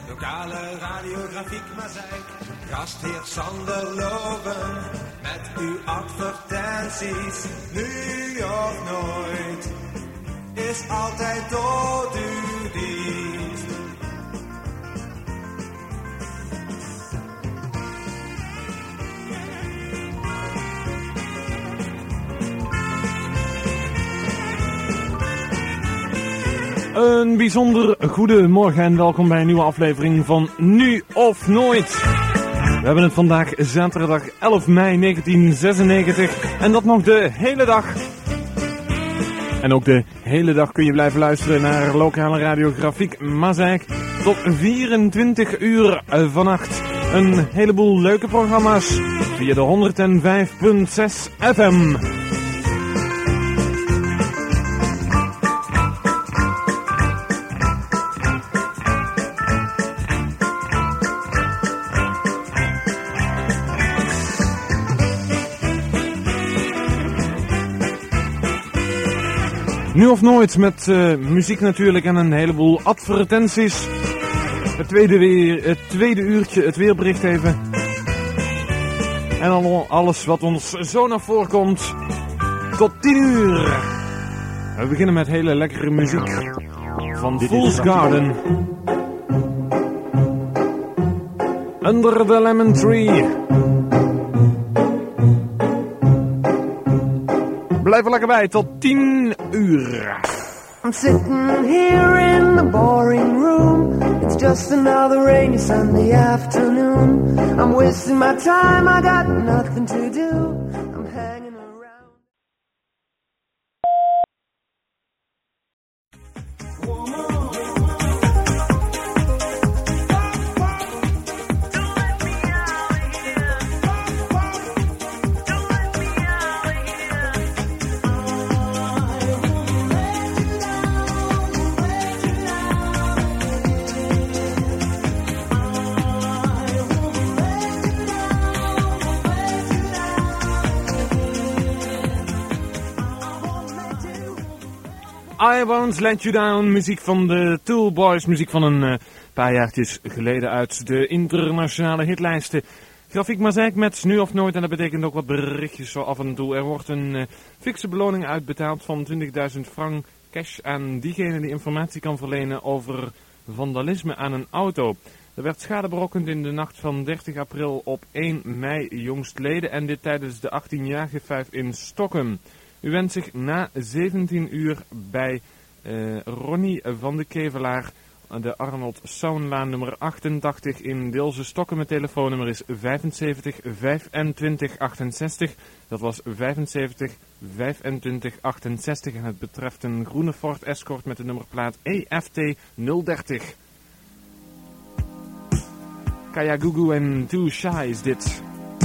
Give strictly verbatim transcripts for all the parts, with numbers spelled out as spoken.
Lokale radiografiek Mazeik, gastheer Sander Loven. Met uw advertenties, nu of nooit, is altijd tot uw dienst. Een bijzonder goede morgen en welkom bij een nieuwe aflevering van Nu of Nooit. We hebben het vandaag zaterdag elf mei negentien zesennegentig en dat nog de hele dag. En ook de hele dag kun je blijven luisteren naar lokale radiografiek Mazeik tot vierentwintig uur vannacht. Een heleboel leuke programma's via de honderdvijf komma zes F M. Nu of nooit met uh, muziek natuurlijk en een heleboel advertenties. Het tweede, weer, het tweede uurtje, het weerbericht even. En dan alles wat ons zo naar voren komt. Tot tien uur. We beginnen met hele lekkere muziek. Van Fool's Garden. Under the Lemon Tree. Blijf er lekker bij, tot tien uur. I'm sitting here in the boring room. It's just another rainy Sunday afternoon. I'm wasting my time, I got nothing to do. I'm hanging around. I Won't Let You Down, muziek van de Toolboys, muziek van een uh, paar jaartjes geleden uit de internationale hitlijsten. Grafiek Mazeik met Nu of Nooit en dat betekent ook wat berichtjes zo af en toe. Er wordt een uh, fikse beloning uitbetaald van twintigduizend frank cash aan diegene die informatie kan verlenen over vandalisme aan een auto. Er werd schade berokkend in de nacht van dertig april op één mei jongstleden en dit tijdens de achttienjarige vijf in Stockholm. U wendt zich na zeventien uur bij uh, Ronnie van de Kevelaar, de Arnold Saunlaan nummer achtentachtig in Deelze Stokken. Mijn telefoonnummer is vijfenzeventig vijfentwintig achtenzestig. Dat was vijfenzeventig vijfentwintig achtenzestig en het betreft een groene Ford Escort met de nummerplaat E F T nul dertig. Kayagugu en Too Shy is dit.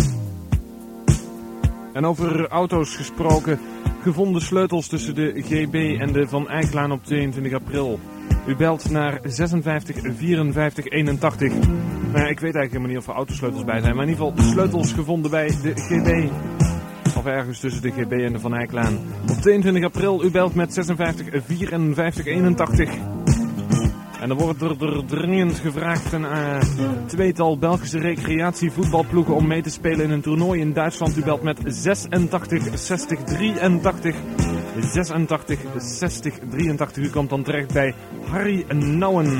En over auto's gesproken, gevonden sleutels tussen de G B en de Van Eycklaan op tweeëntwintig april. U belt naar zesenvijftig vierenvijftig eenentachtig. Nou ja, ik weet eigenlijk helemaal niet of er autosleutels bij zijn, maar in ieder geval de sleutels gevonden bij de G B. Of ergens tussen de G B en de Van Eycklaan. Op tweeëntwintig april, u belt met zesenvijftig vierenvijftig eenentachtig. En dan wordt er, er dringend gevraagd een uh, tweetal Belgische recreatievoetbalploegen om mee te spelen in een toernooi in Duitsland. U belt met zesentachtig zestig drieëntachtig. zesentachtig zestig drieëntachtig. U komt dan terecht bij Harry Nouwen.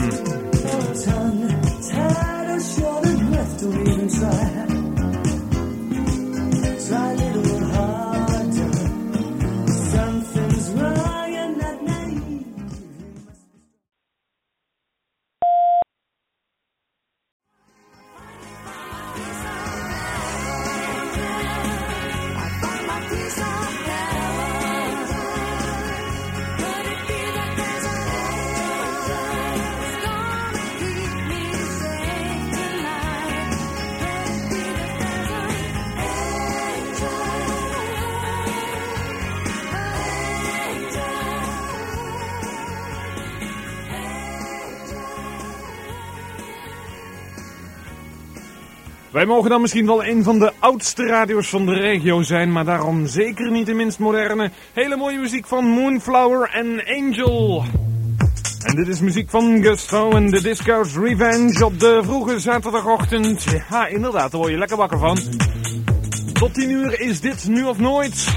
Wij mogen dan misschien wel een van de oudste radio's van de regio zijn, maar daarom zeker niet de minst moderne. Hele mooie muziek van Moonflower en Angel. En dit is muziek van Gusto en de Disco's Revenge op de vroege zaterdagochtend. Ja, inderdaad, daar word je lekker wakker van. Tot tien uur is dit Nu of Nooit.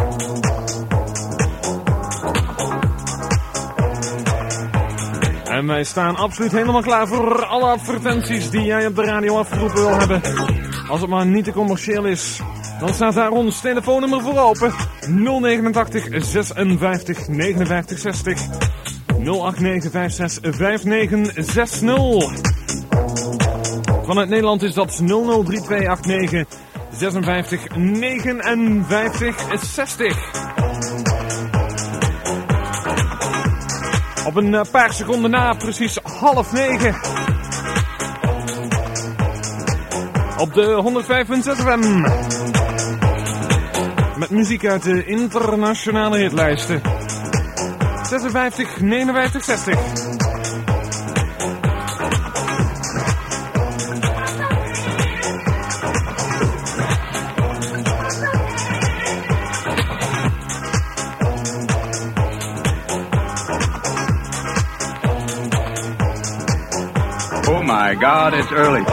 En wij staan absoluut helemaal klaar voor alle advertenties die jij op de radio afgeroepen wil hebben. Als het maar niet te commercieel is, dan staat daar ons telefoonnummer voor open. nul negenentachtig zesenvijftig negenenvijftig zestig. nul acht negen vijf zes vijf negen zes nul. Vanuit Nederland is dat nul nul drie twee acht negen zesenvijftig negenenvijftig zestig. Op een paar seconden na, precies half negen. Op de honderdvijf komma zes F M. Met muziek uit de internationale hitlijsten. zesenvijftig negenenvijftig zestig. Oh my God, it's early.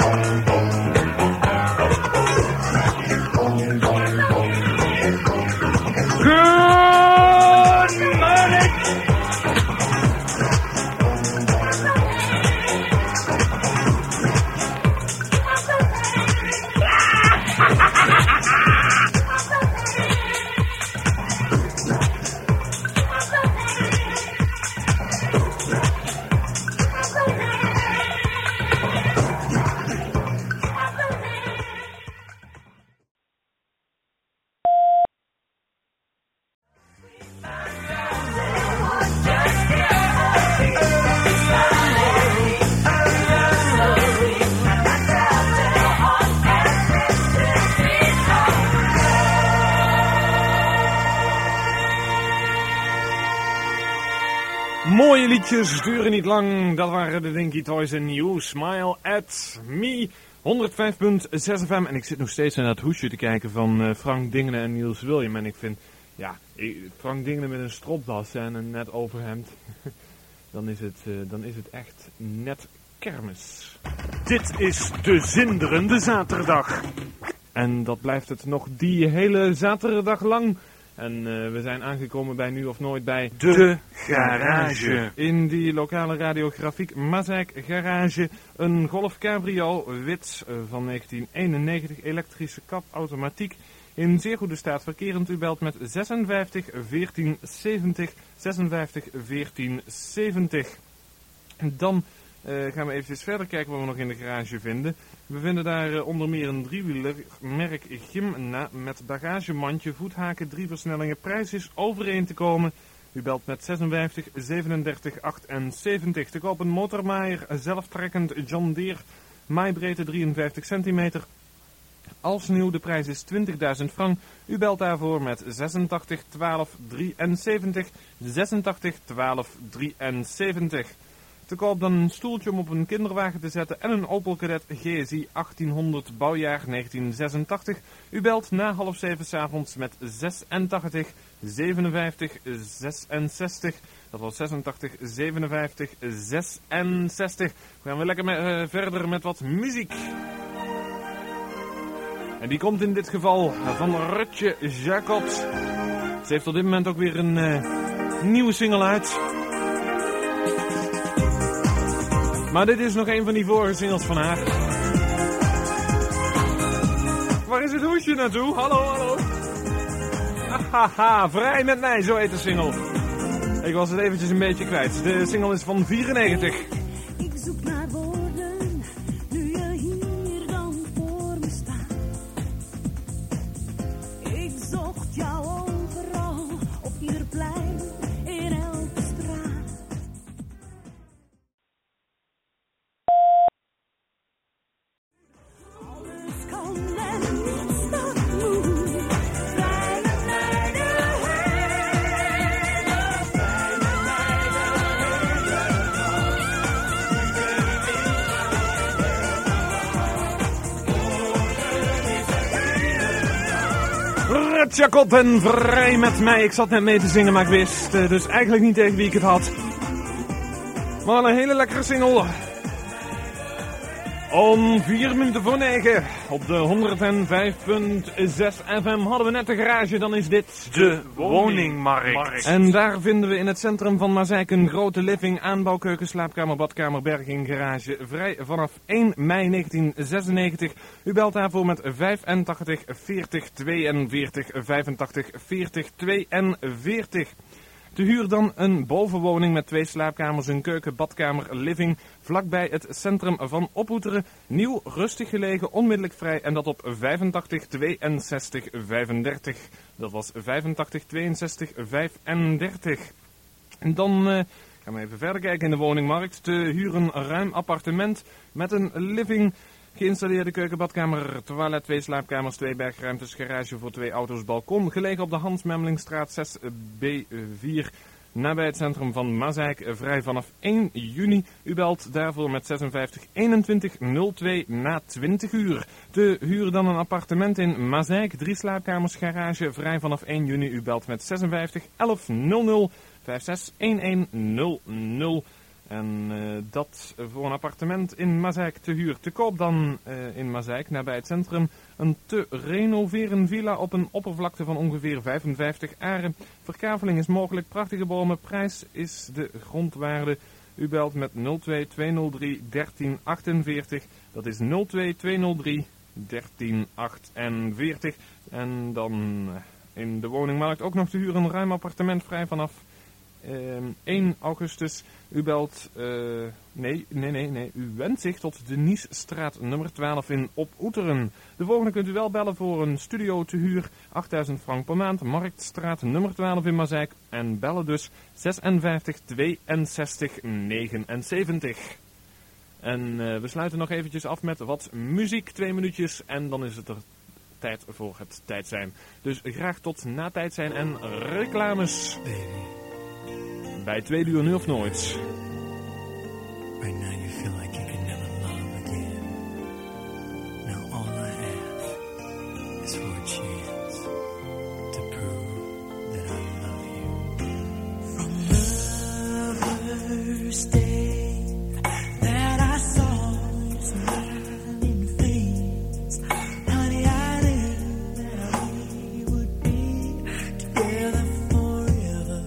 Mooie liedjes, duren niet lang. Dat waren de Dinky Toys en You Smile at Me. honderdvijf komma zes F M. En ik zit nog steeds naar dat hoesje te kijken van uh, Frank Dingelen en Niels William. En ik vind, ja, Frank Dingelen met een stropdas en een net overhemd. dan, is het, uh, dan is het echt net kermis. Dit is de zinderende zaterdag. En dat blijft het nog die hele zaterdag lang. En uh, we zijn aangekomen bij Nu of Nooit bij De, de Garage. In die lokale radiografiek Mazijk Garage. Een Golf Cabrio wit uh, van negentien eenennegentig. Elektrische kap, automatiek. In zeer goede staat verkerend. U belt met zesenvijftig veertien zeventig. zesenvijftig veertien zeventig. Dan uh, gaan we even verder kijken wat we nog in de garage vinden. We vinden daar uh, onder meer een driewieler, merk Gimna, met bagagemandje, voethaken, drie versnellingen. Prijs is overeen te komen. U belt met zesenvijftig zevenendertig achtenzeventig. Te koop een motormaaier, zelftrekkend John Deere, maaibreedte drieënvijftig centimeter. Als nieuw, de prijs is twintigduizend frank. U belt daarvoor met zesentachtig twaalf drieënzeventig. zesentachtig twaalf drieënzeventig. Te koop dan een stoeltje om op een kinderwagen te zetten en een Opel Kadett G S I achttienhonderd bouwjaar negentien zesentachtig. U belt na half zeven 's avonds met zesentachtig zevenenvijftig zesenzestig. Dat was zesentachtig zevenenvijftig zesenzestig. We gaan weer lekker met, uh, verder met wat muziek. En die komt in dit geval van Rutje Jacot. Ze heeft op dit moment ook weer een uh, nieuwe single uit. Maar dit is nog een van die vorige singles van haar. Waar is het hoesje naartoe? Hallo, hallo. Haha, vrij met mij, zo heet de single. Ik was het eventjes een beetje kwijt. De single is van vierennegentig. Ik zoek naar woorden, nu je hier dan voor me staat. Ik zocht jou overal, op ieder plein, in elke straat. Alles kan en niets dat moet. Vrij met mij de Rutje Jacot en vrij met mij. Ik zat net mee te zingen, maar ik wist uh, dus eigenlijk niet tegen wie ik het had. Maar een hele lekkere single. Om vier minuten voor negen op de honderdvijf komma zes F M hadden we net de garage, dan is dit De woningmarkt. En daar vinden we in het centrum van Mazeik een grote living, aanbouwkeuken, slaapkamer, badkamer, berging, garage. Vrij vanaf één mei negentien zesennegentig. U belt daarvoor met vijfentachtig veertig tweeënveertig, vijfentachtig veertig tweeënveertig. Te huur dan een bovenwoning met twee slaapkamers, een keuken, badkamer, living, vlakbij het centrum van Ophoeteren. Nieuw, rustig gelegen, onmiddellijk vrij en dat op vijfentachtig tweeënzestig vijfendertig. Dat was vijfentachtig tweeënzestig vijfendertig. En dan uh, gaan we even verder kijken in de woningmarkt. Te huren een ruim appartement met een living, geïnstalleerde keuken, badkamer, toilet, twee slaapkamers, twee bergruimtes, garage voor twee auto's, balkon. Gelegen op de Hans Memmelingstraat zes B vier, nabij het centrum van Mazeik. Vrij vanaf één juni. U belt daarvoor met zesenvijftig eenentwintig nul twee na twintig uur. Te huur dan een appartement in Mazeik, drie slaapkamers, garage. Vrij vanaf één juni. U belt met zesenvijftig elf nul nul vijfenzestig elf nul nul. En uh, dat voor een appartement in Mazeik te huur. Te koop dan uh, in Mazeik, nabij het centrum, een te renoveren villa op een oppervlakte van ongeveer vijfenvijftig aren. Verkaveling is mogelijk, prachtige bomen, prijs is de grondwaarde. U belt met nul twee tweehonderd drie dertien achtenveertig. Dat is nul twee tweehonderd drie dertien achtenveertig. En dan in de woningmarkt ook nog te huren een ruim appartement vrij vanaf Uh, één augustus. U belt, uh, nee, nee, nee, nee, u wendt zich tot de Niesstraat nummer twaalf in Ophoeteren. De volgende kunt u wel bellen voor een studio te huur, achtduizend frank per maand, Marktstraat nummer twaalf in Mazeik. En bellen dus zesenvijftig tweeënzestig negenenzeventig. En uh, we sluiten nog eventjes af met wat muziek, twee minuutjes, en dan is het er tijd voor het tijd zijn. Dus graag tot na tijd zijn en reclames. Bij Tweede Uur Nu of Nooit. Right now you feel like you can never love again. Now all I have is for a chance to prove that I love you. From the first day that I saw your smiling face, honey, I knew that we would be together forever.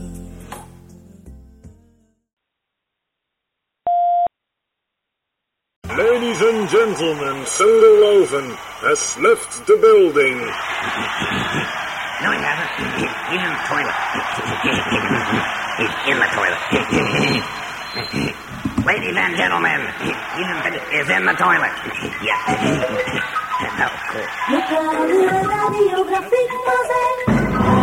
Ladies and gentlemen, Sander Loven has left the building. No, he hasn't. He's in the toilet. He's in the toilet. Ladies and gentlemen, he's in the, is in the toilet. Yeah. That was cool. Lokale radiografiek Mazeik.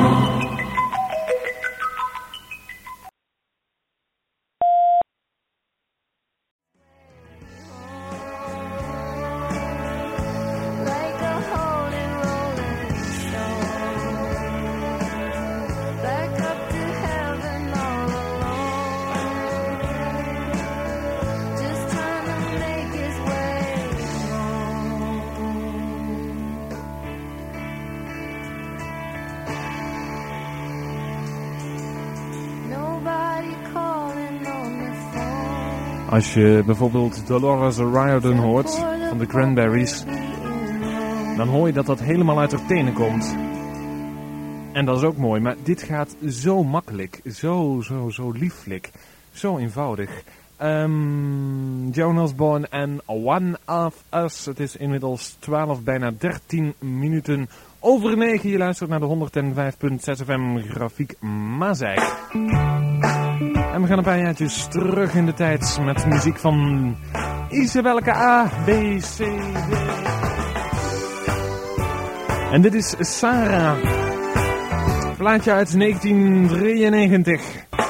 Like a holy rolling stone, back up to heaven all alone, just trying to make his way home. Nobody calling on the phone. Als je bijvoorbeeld Dolores O'Riordan hoort van de Cranberries, dan hoor je dat dat helemaal uit haar tenen komt. En dat is ook mooi, maar dit gaat zo makkelijk, zo, zo, zo lieflijk, zo eenvoudig. Um, Joan Osborne en One of Us. Het is inmiddels twaalf, bijna dertien minuten over negen. Je luistert naar de honderdvijf komma zes F M Grafiek Mazeik. En we gaan een paar jaartjes terug in de tijd met muziek van Isabelke A, B, C, D. En dit is Sarah. Plaatje uit negentien drieënnegentig.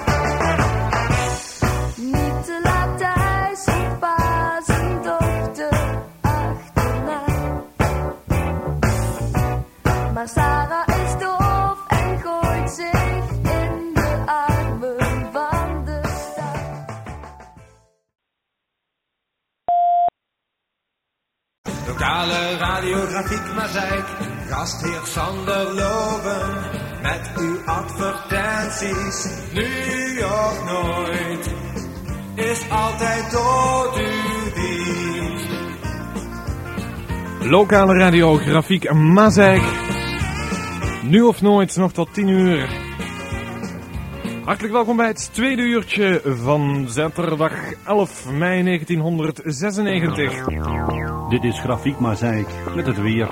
Niet te laat thuis, op pa zijn dochter achterna. Maar Sarah is doof en gooit zich in de armen van de stad. Lokale radiografiek Mazeik, gastheer Sander Loven, met uw advertenties, nu of nooit. is altijd tot uw dienst. Lokale radio, grafiek Mazeik. Nu of nooit, nog tot tien uur. Hartelijk welkom bij het tweede uurtje van zaterdag elf mei negentienhonderdzesennegentig. Dit is Grafiek Mazeik met het weer.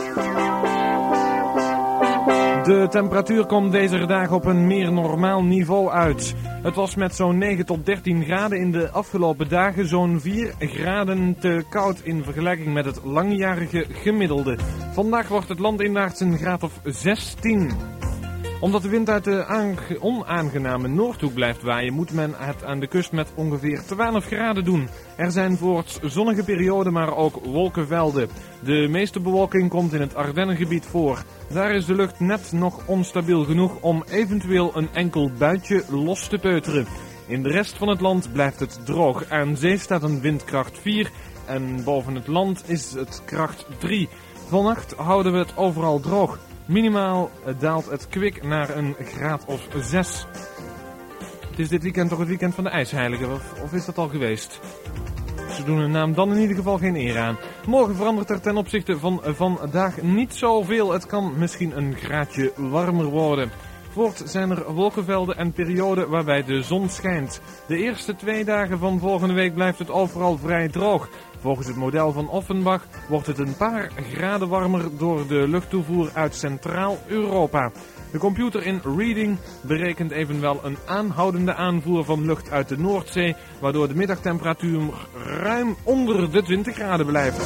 De temperatuur komt deze dagen op een meer normaal niveau uit. Het was met zo'n negen tot dertien graden in de afgelopen dagen zo'n vier graden te koud in vergelijking met het langjarige gemiddelde. Vandaag wordt het landinwaarts een graad of zestien. Omdat de wind uit de aange- onaangename noordhoek blijft waaien, moet men het aan de kust met ongeveer twaalf graden doen. Er zijn voorts zonnige perioden, maar ook wolkenvelden. De meeste bewolking komt in het Ardennengebied voor. Daar is de lucht net nog onstabiel genoeg om eventueel een enkel buitje los te peuteren. In de rest van het land blijft het droog. Aan zee staat een windkracht vier en boven het land is het kracht drie. Vannacht houden we het overal droog. Minimaal daalt het kwik naar een graad of zes. Het is dit weekend toch het weekend van de ijsheiligen, of, of is dat al geweest? Ze doen hun naam dan in ieder geval geen eer aan. Morgen verandert er ten opzichte van vandaag niet zoveel. Het kan misschien een graadje warmer worden. Voort zijn er wolkenvelden en perioden waarbij de zon schijnt. De eerste twee dagen van volgende week blijft het overal vrij droog. Volgens het model van Offenbach wordt het een paar graden warmer door de luchttoevoer uit Centraal-Europa. De computer in Reading berekent evenwel een aanhoudende aanvoer van lucht uit de Noordzee, waardoor de middagtemperatuur ruim onder de twintig graden blijft.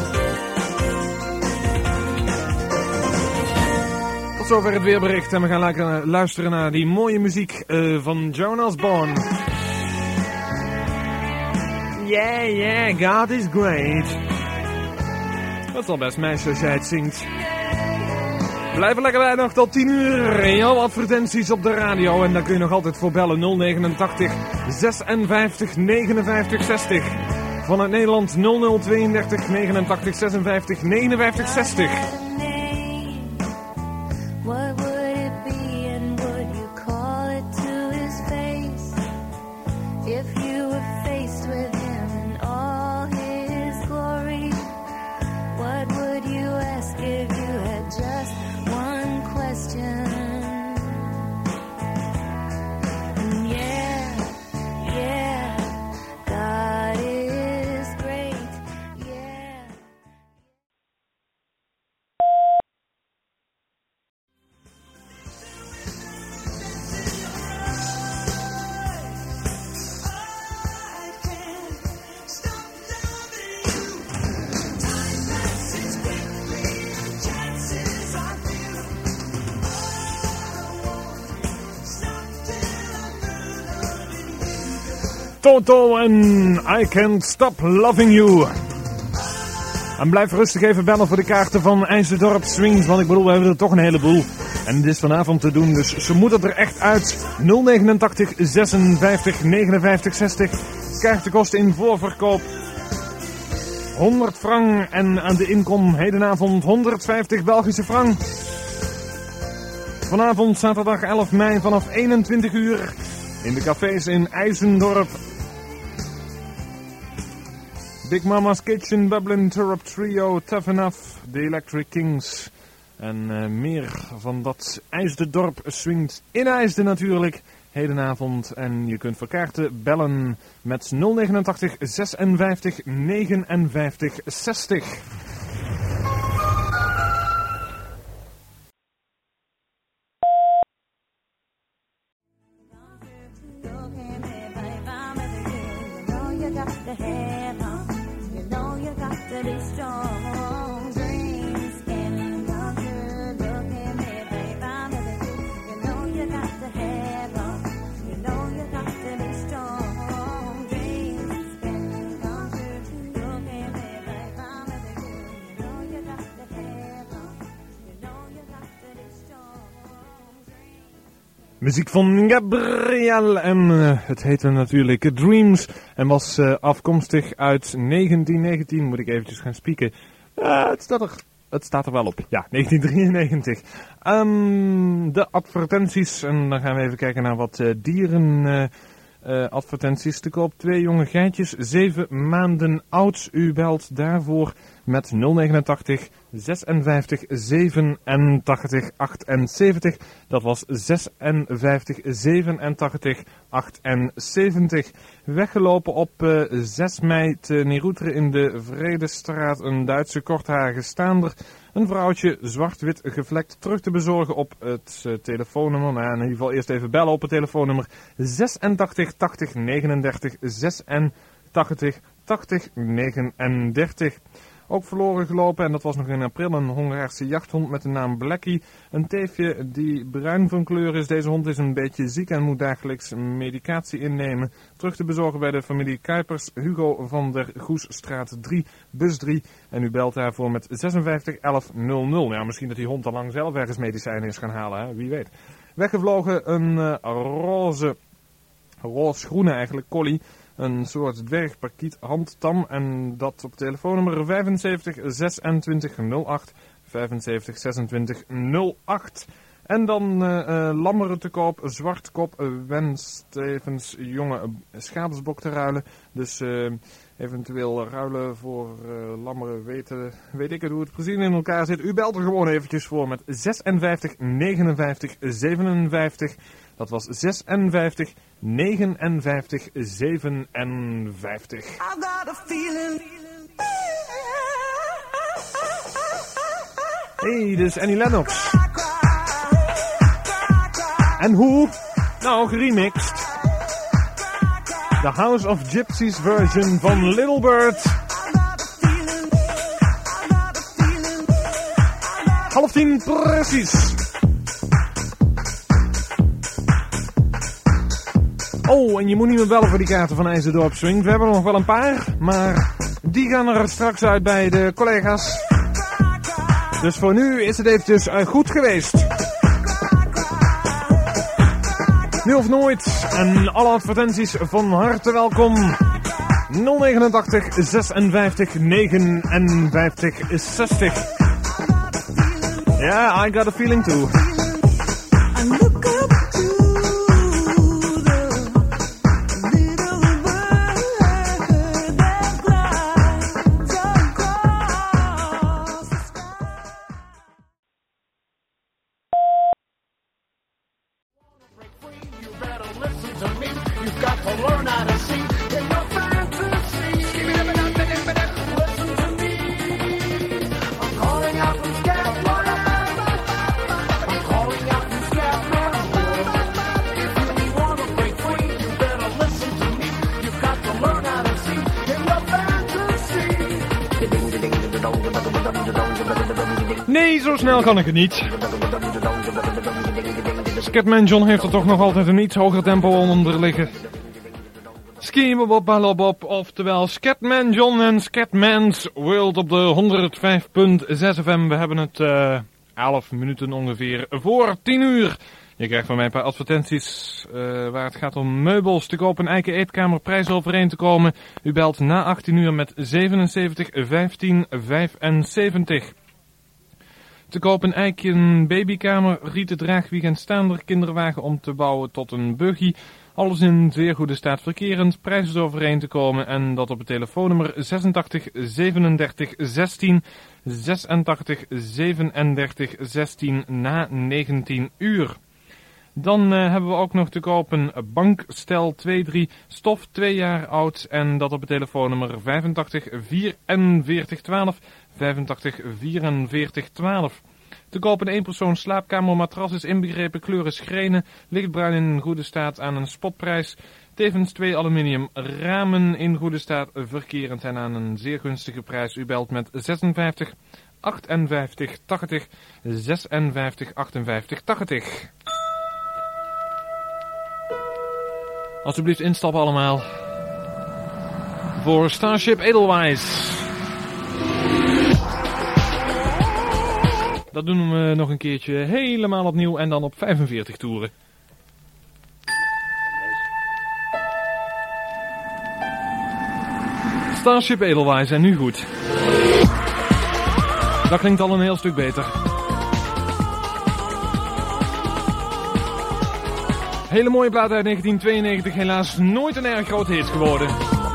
Tot zover het weerbericht en we gaan lekker luisteren naar die mooie muziek uh, van Joan Osborne. Yeah, yeah, God is great. Dat is al best meisje als jij het zingt. Blijf er lekker bij nog tot tien uur. Jouw advertenties op de radio. En daar kun je nog altijd voor bellen. nul negenentachtig zesenvijftig negenenvijftig zestig. Vanuit Nederland nul nul tweeëndertig negenentachtig zesenvijftig negenenvijftig zestig. What would it be and would you call it to his face? If you were faced with him in all his glory, what would you ask if you had just one question? And yeah, yeah, God is great, yeah. Toto en I Can't Stop Loving You. En blijf rustig even bellen voor de kaarten van IJzerdorp Swings, want ik bedoel, we hebben er toch een heleboel. En het is vanavond te doen, dus ze moeten er echt uit. nul negenentachtig zesenvijftig negenenvijftig zestig. Kaarten kosten in voorverkoop honderd frank en aan de inkom hedenavond honderdvijftig Belgische frank. Vanavond zaterdag elf mei vanaf eenentwintig uur in de cafés in IJzendorp. Big Mama's Kitchen, Bubbling Turrup Trio, Tough Enough, The Electric Kings. En uh, meer van dat IJsdendorp swingt in IJsden natuurlijk. Hedenavond. En je kunt voor kaarten bellen met nul negenentachtig zesenvijftig negenenvijftig zestig. Muziek van Gabriel en uh, het heette natuurlijk Dreams en was uh, afkomstig uit negentien negentien, moet ik eventjes gaan spieken. Uh, het, staat er, het staat er wel op, ja, negentien drieënnegentig. Um, de advertenties en dan gaan we even kijken naar wat uh, dieren... Uh, uh, advertenties te koop. Twee jonge geitjes, zeven maanden oud. U belt daarvoor met nul negenentachtig zesenvijftig zevenentachtig achtenzeventig. Dat was zesenvijftig zevenentachtig achtenzeventig. Weggelopen op uh, zes mei te Neeroeteren in de Vredestraat. Een Duitse kortharige staander. Een vrouwtje, zwart-wit gevlekt, terug te bezorgen op het uh, telefoonnummer. Nou, in ieder geval eerst even bellen op het telefoonnummer zesentachtig tachtig negenendertig zesentachtig tachtig negenendertig. Ook verloren gelopen, en dat was nog in april, een Hongaarse jachthond met de naam Blackie. Een teefje die bruin van kleur is. Deze hond is een beetje ziek en moet dagelijks medicatie innemen. Terug te bezorgen bij de familie Kuipers, Hugo van der Goesstraat drie, bus drie. En u belt daarvoor met zesenvijftig elf nul nul. Ja, misschien dat die hond al lang zelf ergens medicijnen is gaan halen, hè? Wie weet. Weggevlogen een uh, roze, roze-groene eigenlijk, collie. Een soort dwergparkiet handtam en dat op telefoonnummer vijfenzeventig zesentwintig nul acht, vijfenzeventig zesentwintig nul acht. En dan uh, uh, lammeren te koop, zwartkop, uh, wenst tevens jonge uh, schaapsbok te ruilen. Dus uh, eventueel ruilen voor uh, lammeren, weten, weet ik het hoe het precies in elkaar zit. U belt er gewoon eventjes voor met zesenvijftig negenenvijftig zevenenvijftig. Dat was zesenvijftig negenenvijftig zevenenvijftig. I got a feeling. Hey, dus Annie Lennox. En hoe? Nou, geremixed. The House of Gypsies version van Little Bird. Half tien precies. Oh, en je moet niet meer bellen voor die kaarten van IJzerdorp Swing. We hebben er nog wel een paar, maar die gaan er straks uit bij de collega's. Dus voor nu is het eventjes uh, goed geweest. Nu of nooit. En alle advertenties van harte welkom. nul negenentachtig zesenvijftig negenenvijftig zestig. Ja, yeah, I got a feeling too. Nee, zo snel kan ik het niet. Scatman John heeft er toch nog altijd een iets hoger tempo onder liggen. Skiebebop balobop, oftewel Scatman John en Scatman's World op de honderdvijf komma zes F M. We hebben het uh, elf minuten ongeveer voor tien uur. Je krijgt van mij een paar advertenties uh, waar het gaat om meubels te kopen, eiken eetkamer, prijs overeen te komen. U belt na achttien uur met zevenenzeventig vijftien vijfenzeventig. Te koop een eiken babykamer, rieten draagwieg en staander, kinderwagen om te bouwen tot een buggy. Alles in zeer goede staat verkerend, prijzen overeen te komen en dat op het telefoonnummer zesentachtig zevenendertig zestien, zesentachtig zevenendertig zestien na negentien uur. Dan uh, hebben we ook nog te kopen bankstel twee drie, stof twee jaar oud en dat op het telefoonnummer vijfentachtig vierenveertig twaalf, vijfentachtig vierenveertig twaalf. Te kopen één persoon slaapkamer, matras is inbegrepen, kleur is grenen, lichtbruin in goede staat aan een spotprijs. Tevens twee aluminium ramen in goede staat verkerend en aan een zeer gunstige prijs. U belt met zesenvijftig achtenvijftig tachtig, zesenvijftig achtenvijftig tachtig. Alsjeblieft instappen allemaal voor Starship Edelweiss. Dat doen we nog een keertje helemaal opnieuw en dan op vijfenveertig toeren. Starship Edelweiss en nu goed. Dat klinkt al een heel stuk beter. Hele mooie plaat uit negentien tweeënnegentig, helaas nooit een erg groot hit geworden.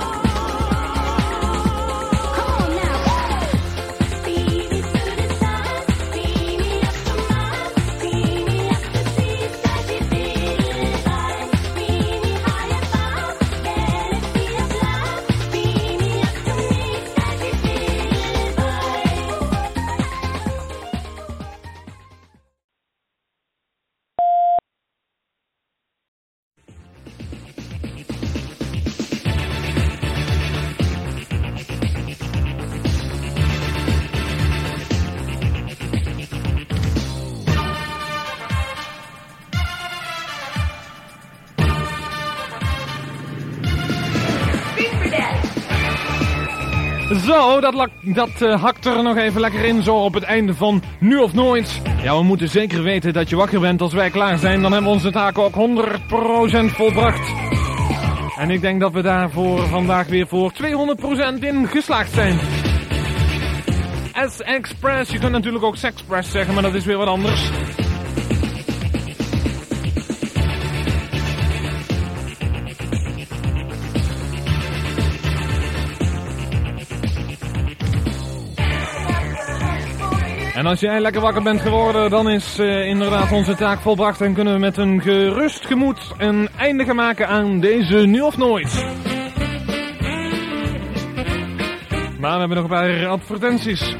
Zo, dat, lak, dat uh, hakt er nog even lekker in, zo op het einde van Nu of Nooit. Ja, we moeten zeker weten dat je wakker bent als wij klaar zijn. Dan hebben we onze taak ook honderd procent volbracht. En ik denk dat we daarvoor vandaag weer voor tweehonderd procent in geslaagd zijn. S-Express, je kunt natuurlijk ook Sexpress zeggen, maar dat is weer wat anders. En als jij lekker wakker bent geworden, dan is uh, inderdaad onze taak volbracht en kunnen we met een gerust gemoed een einde gaan maken aan deze Nu of Nooit. Maar we hebben nog een paar advertenties.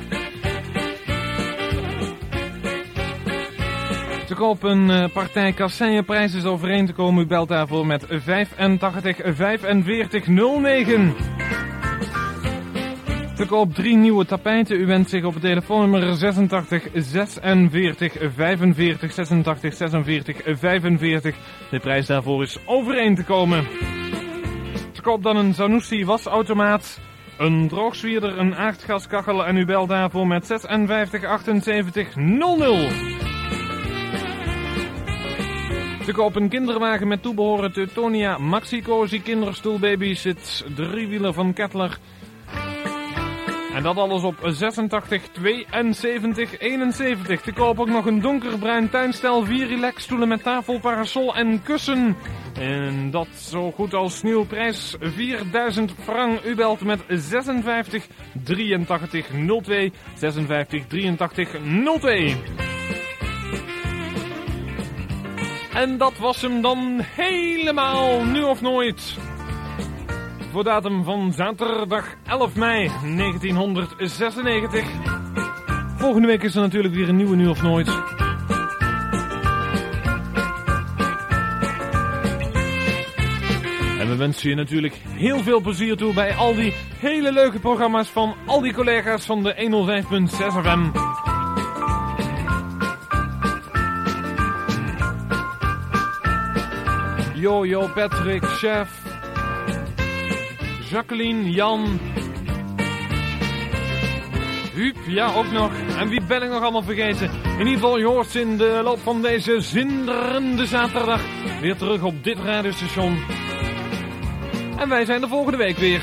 Te koop een uh, partij kasseienprijs is overeen te komen. U belt daarvoor met vijfentachtig vijfenveertig nul negen. Te koop drie nieuwe tapijten. U wendt zich op het telefoonnummer zesentachtig zesenveertig vijfenveertig, zesentachtig zesenveertig vijfenveertig. De prijs daarvoor is overeen te komen. Te koop dan een Zanussi wasautomaat, een droogzwierder, een aardgaskachel en u belt daarvoor met zesenvijftig achtenzeventig nul nul. Te koop een kinderwagen met toebehoren Teutonia Maxi-Cosi kinderstoel babysits, driewieler van Kettler. En dat alles op zesentachtig tweeënzeventig eenenzeventig. Te koop ook nog een donkerbruin tuinstijl, vier relaxstoelen met tafel, parasol en kussen. En dat zo goed als nieuw, prijs vierduizend frank. U belt met zesenvijftig drieëntachtig nul twee, zesenvijftig drieëntachtig nul twee. En dat was hem dan helemaal, Nu of Nooit. Voor datum van zaterdag elf mei negentienhonderdzesennegentig. Volgende week is er natuurlijk weer een nieuwe Nu of Nooit. En we wensen je natuurlijk heel veel plezier toe bij al die hele leuke programma's van al die collega's van de honderdvijf komma zes F M. Jojo, Patrick, Chef, Jacqueline, Jan, Huub, ja ook nog. En wie ben ik nog allemaal vergeten? In ieder geval, je hoort ze in de loop van deze zinderende zaterdag weer terug op dit radiostation. En wij zijn de volgende week weer.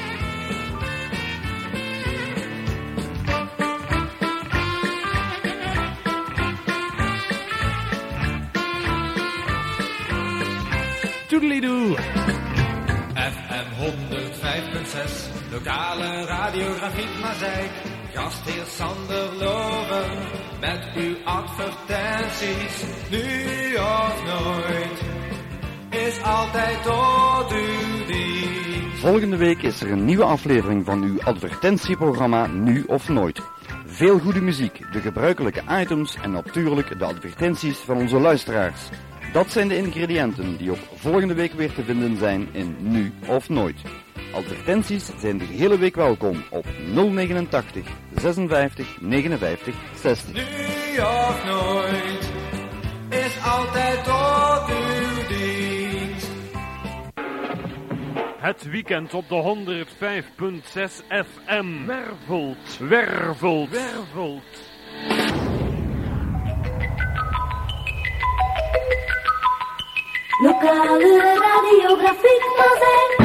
Toedelidoe. F M honderdvijf komma zes, lokale radiografiek Mazeik. Gastheer Sander Loven, met uw advertenties. Nu of nooit, is altijd tot uw dienst. Volgende week is er een nieuwe aflevering van uw advertentieprogramma Nu of Nooit. Veel goede muziek, de gebruikelijke items en natuurlijk de advertenties van onze luisteraars. Dat zijn de ingrediënten die ook volgende week weer te vinden zijn in Nu of Nooit. Advertenties zijn de hele week welkom op nul negenentachtig zesenvijftig negenenvijftig zestig. Nu of nooit is altijd tot uw dienst. Het weekend op de honderdvijf komma zes F M. Wervelt. Wervelt. Wervelt. Lokale radiografiek Mazeik.